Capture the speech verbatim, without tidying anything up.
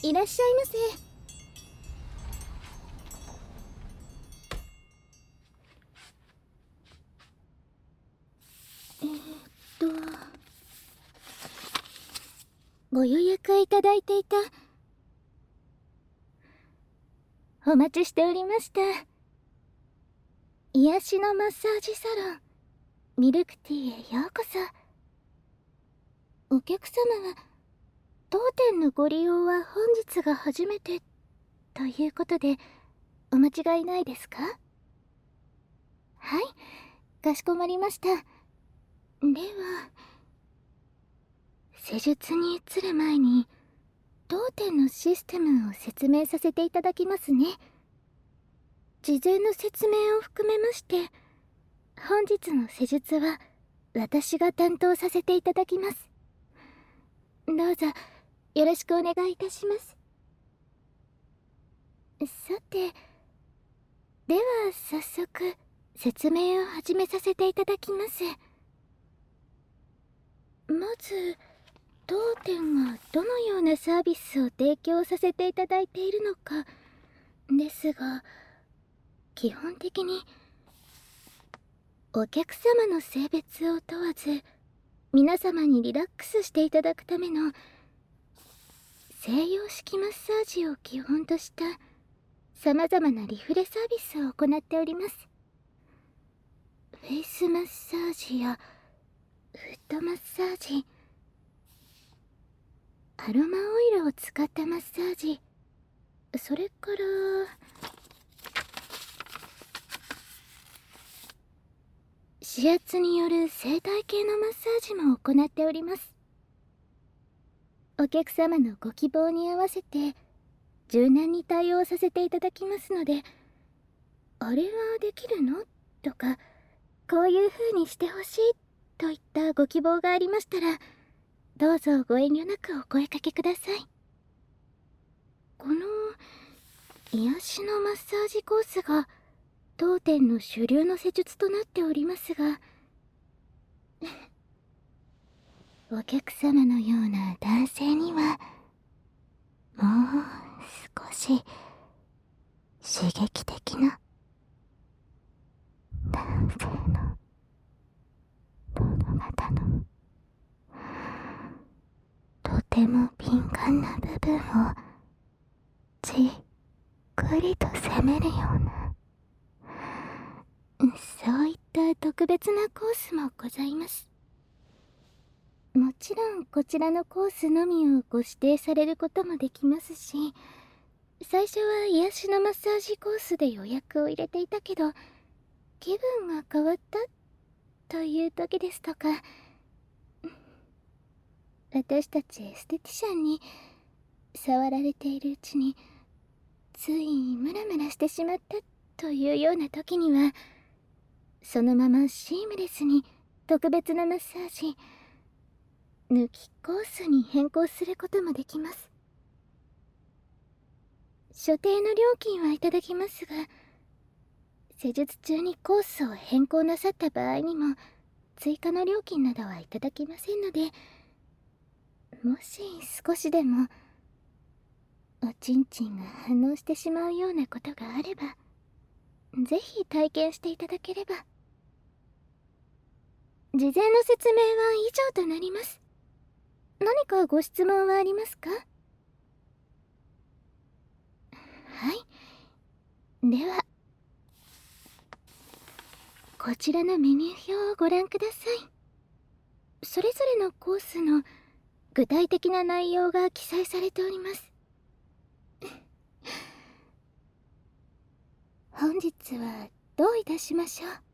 いらっしゃいませ。えー、っとご予約いただいていた。お待ちしておりました。癒しのマッサージサロンミルクティーへようこそ。お客様は当店のご利用は本日が初めてということでお間違いないですか？はい、かしこまりました。では施術に移る前に当店のシステムを説明させていただきますね。事前の説明を含めまして本日の施術は私が担当させていただきます。どうぞよろしくお願いいたします。さて、では早速説明を始めさせていただきます。まず当店がどのようなサービスを提供させていただいているのかですが、基本的にお客様の性別を問わず皆様にリラックスしていただくための西洋式マッサージを基本としたさまざまなリフレサービスを行っております。フェイスマッサージやフットマッサージ、アロマオイルを使ったマッサージ、それから指圧による生体系のマッサージも行っております。お客様のご希望に合わせて柔軟に対応させていただきますので、あれはできるのとか、こういう風にしてほしいといったご希望がありましたらどうぞご遠慮なくお声かけください。この癒しのマッサージコースが当店の主流の施術となっておりますがお客様のような男性にはもう少し刺激的な男性の殿方のとても敏感な部分をじっくりと責めるような、そういった特別なコースもございます。もちろんこちらのコースのみをご指定されることもできますし、最初は癒しのマッサージコースで予約を入れていたけど気分が変わったという時ですとか、私たちエステティシャンに触られているうちについムラムラしてしまったというような時にはそのままシームレスに特別なマッサージ抜きコースに変更することもできます。所定の料金はいただきますが、施術中にコースを変更なさった場合にも追加の料金などはいただきませんので、もし少しでもおちんちんが反応してしまうようなことがあればぜひ体験していただければ。事前の説明は以上となります。何かご質問はありますか？はい、ではこちらのメニュー表をご覧ください。それぞれのコースの具体的な内容が記載されております。本日はどういたしましょう。